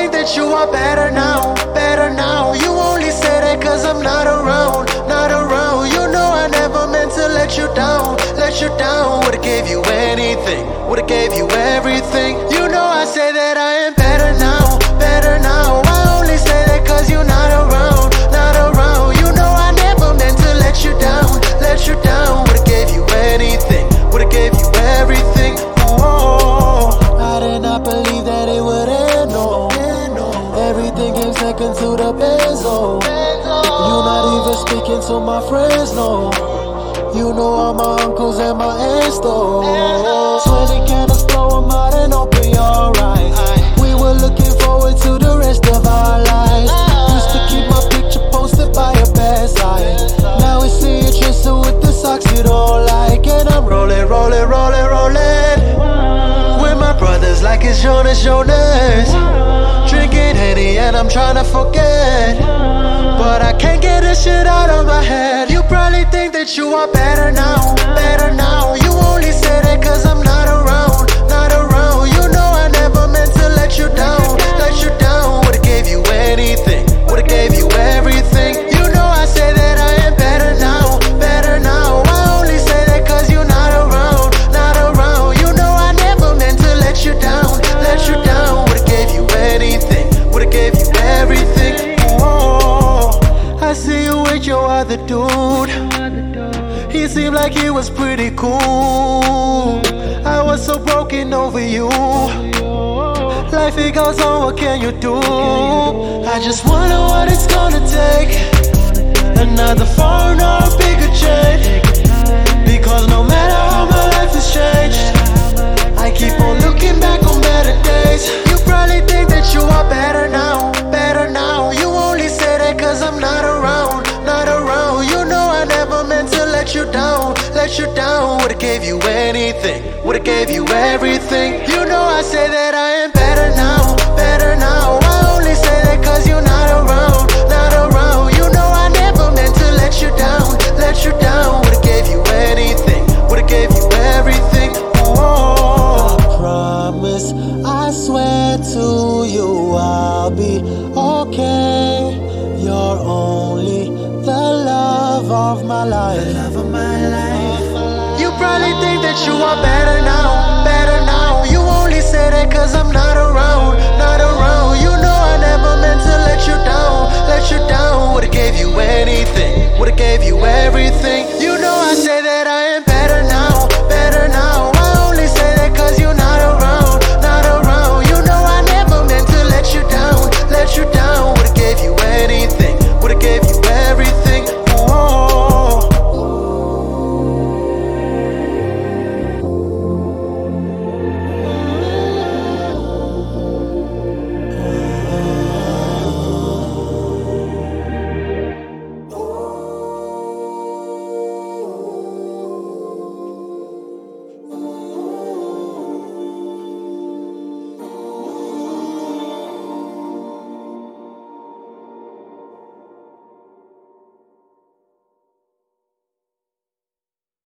think that you are better now, better now. You only say that cause I'm not around, not around. You know I never meant to let you down, let you down. Would've gave you anything, would've gave you everything. You know I say that I am better now, better now. I only say that cause you're not around, not around. You know I never meant to let you down, let you down. Would've gave you anything, would've gave you everything. Oh, I did not believe that it would end, no. Everything came second to the benzo. You not even speaking to my friends, no. You know all my uncles and my aunts, though. 20 candles, throw 'em out and hope we alright. We were looking forward to the rest of our lives. Used to keep my picture posted by your bedside. Now we see you dressing with the socks you don't like. And I'm rolling, rolling, rolling, rolling with my brothers like it's Jonas, Jonas. Drinking Henny and I'm trying to forget, but I can't get this shit out of my head. You probably think that you are better now, better now. You only say that cause I'm not around, not around. You know I never meant to let you down, let you down. Would've gave you anything, would've gave you everything. You know I say that I am better now, better now. I only say that cause you're not around, not around. You know I never meant to let you down, let you down. Would've gave you anything, would've gave you everything. Oh, I see you with your other dude. He seemed like he was pretty cool. I was so broken over you. Life it goes on, what can you do? I just wonder what it's gonna take. Another phone or a bigger change. Because no matter how my life has changed, I keep on looking back on better days. You probably think that you are better now, better now. You only say that cause I'm not around, not around. You know I never meant to let you down, let you down. Would've gave you anything, would've gave you everything. You know I say that I am better now, better now. I only say that cause you're not around, not around. You know I never meant to let you down, let you down. Would've gave you anything, would've gave you everything. Oh, I promise, I swear to you I'll be okay. You're only the love of my life, the love of my life. You probably think that you are better now, better now. You only say that cause I'm not around.